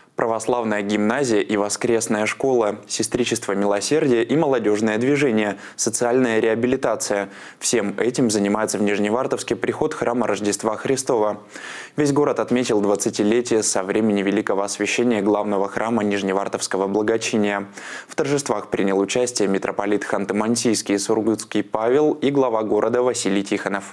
Православная гимназия и воскресная школа, сестричество милосердия и молодежное движение, социальная реабилитация. Всем этим занимается в Нижневартовске приход храма Рождества Христова. Весь город отметил 20-летие со времени великого освящения главного храма Нижневартовского благочиния. В торжествах принял участие митрополит Ханты-Мансийский и Сургутский Павел и глава города Василий Тихонов.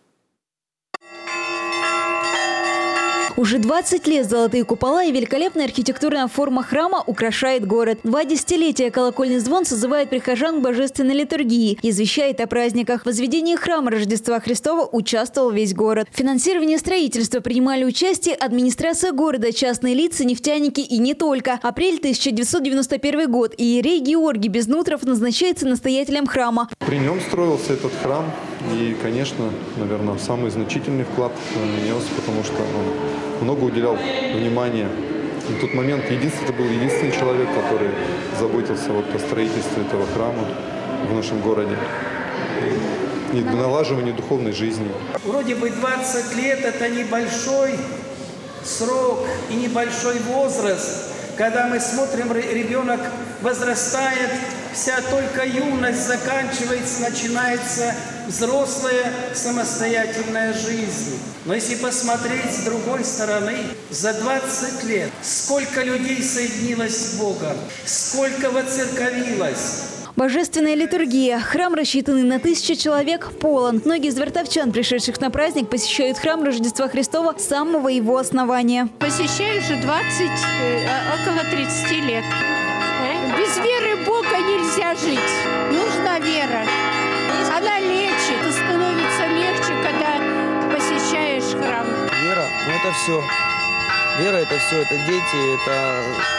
Уже 20 лет золотые купола и великолепная архитектурная форма храма украшает город. 2 десятилетия колокольный звон созывает прихожан к божественной литургии, извещает о праздниках. В возведении храма Рождества Христова участвовал весь город. В финансировании строительства принимали участие администрация города, частные лица, нефтяники и не только. Апрель 1991 год. Иерей Георгий Безнутров назначается настоятелем храма. При нем строился этот храм. И, конечно, наверное, самый значительный вклад он внес, потому что он много уделял внимания. На тот момент это был единственный человек, который заботился о строительстве этого храма в нашем городе и налаживании духовной жизни. Вроде бы 20 лет – это небольшой срок и небольшой возраст. Когда мы смотрим, ребенок возрастает, вся только юность заканчивается, начинается взрослая самостоятельная жизнь. Но если посмотреть с другой стороны, за 20 лет сколько людей соединилось с Богом, сколько воцерковилось. Божественная литургия. Храм, рассчитанный на 1000 человек, полон. Многие из вартовчан, пришедших на праздник, посещают храм Рождества Христова с самого его основания. Посещаю уже около 30 лет. Без веры в Бога нельзя жить. Нужна вера. Она лечит. Становится легче, когда посещаешь храм. Вера, это все. Вера – это все. Это дети, это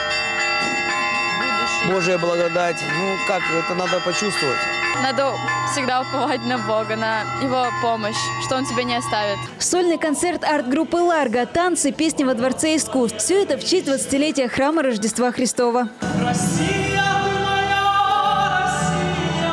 Божья благодать. Это надо почувствовать. Надо всегда уповать на Бога, на Его помощь, что Он тебя не оставит. Сольный концерт арт-группы «Ларго», танцы, песни во Дворце искусств. Все это в честь 20-летия храма Рождества Христова. Россия, ты моя Россия,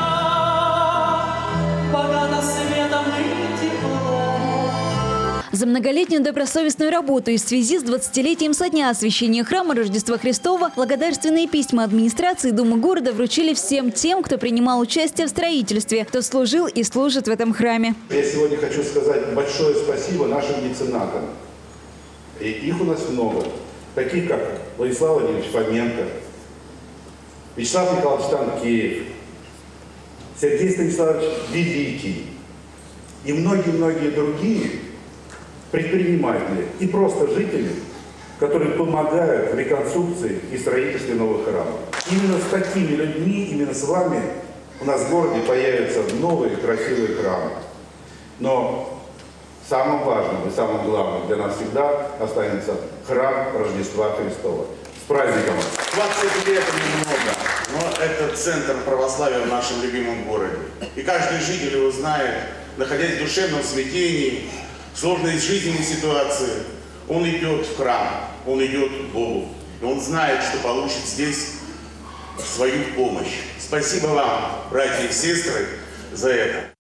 богата светом и теплом. За многолетнюю добросовестную работу и в связи с 20-летием со дня освящения храма Рождества Христова благодарственные письма администрации Думы города вручили всем тем, кто принимал участие в строительстве, кто служил и служит в этом храме. Я сегодня хочу сказать большое спасибо нашим меценатам. И их у нас много. Таких, как Владислав Владимирович Фоменко, Вячеслав Николаевич Танкеев, Сергей Станиславович Великий и многие-многие другие предприниматели и просто жители, которые помогают в реконструкции и строительстве новых храмов. Именно с такими людьми, именно с вами у нас в городе появятся новые красивые храмы. Но самым важным и самым главным для нас всегда останется храм Рождества Христова. С праздником! 20 лет немного, но это центр православия в нашем любимом городе. И каждый житель его знает, находясь в душевном смятении, в сложной жизненной ситуации, он идет в храм, он идет к Богу. И он знает, что получит здесь свою помощь. Спасибо вам, братья и сестры, за это.